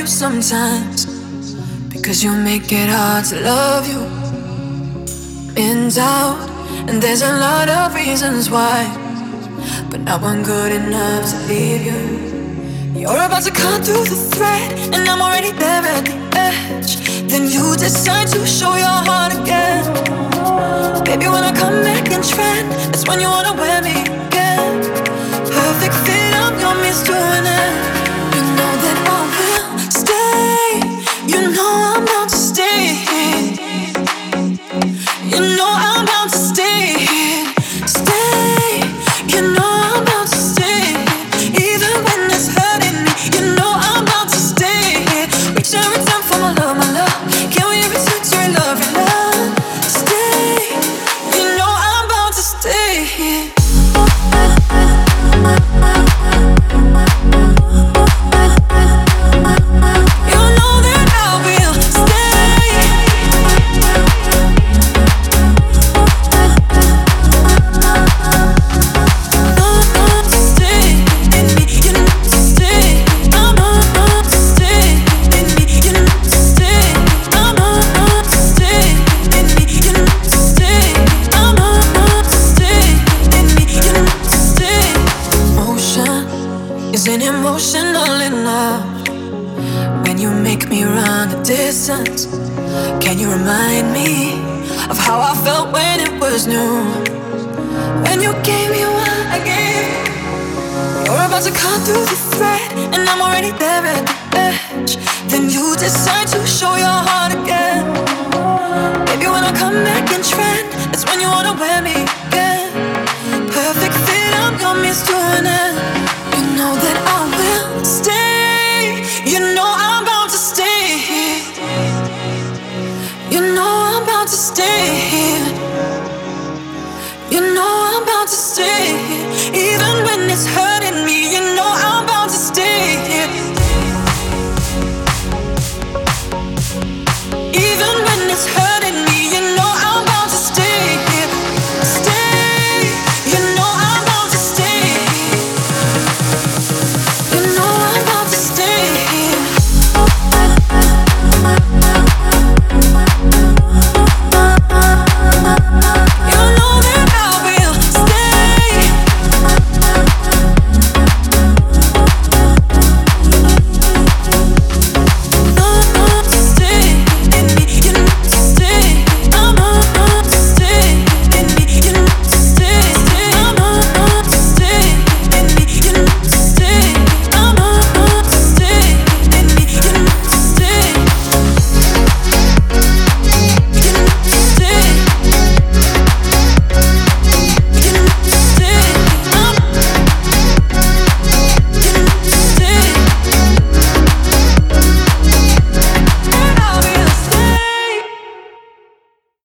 you sometimes, because you make it hard to love you. In doubt, and there's a lot of reasons why, but not one good enough to leave you. You're about to cut through the thread, and I'm already there at the edge. Then you decide to show your heart again. Baby, when I come back in trend, that's when you wanna wear me again. Perfect fit, I'm your means to an end. You know that I will stay. You know I'm bound to stay. You know I'm bound to stay. Stay. You know I'm bound to stay. Even when it's hurting me, you know I'm bound to stay. Reach every time for my love, my love. Can we return to your love, your love? Stay. You know I'm bound to stay. Isn't emotional enough when you make me run the distance? Can you remind me of how I felt when it was new? When you gave me what I gave. You're about to cut through the thread, and I'm already there at the edge. Then you decide to show your heart again. Baby, when I come back in trend, that's when you wanna wear me again. Perfect fit, I'm your means to an end. You know that I will stay. You know I'm bound to stay. You know I'm bound to stay.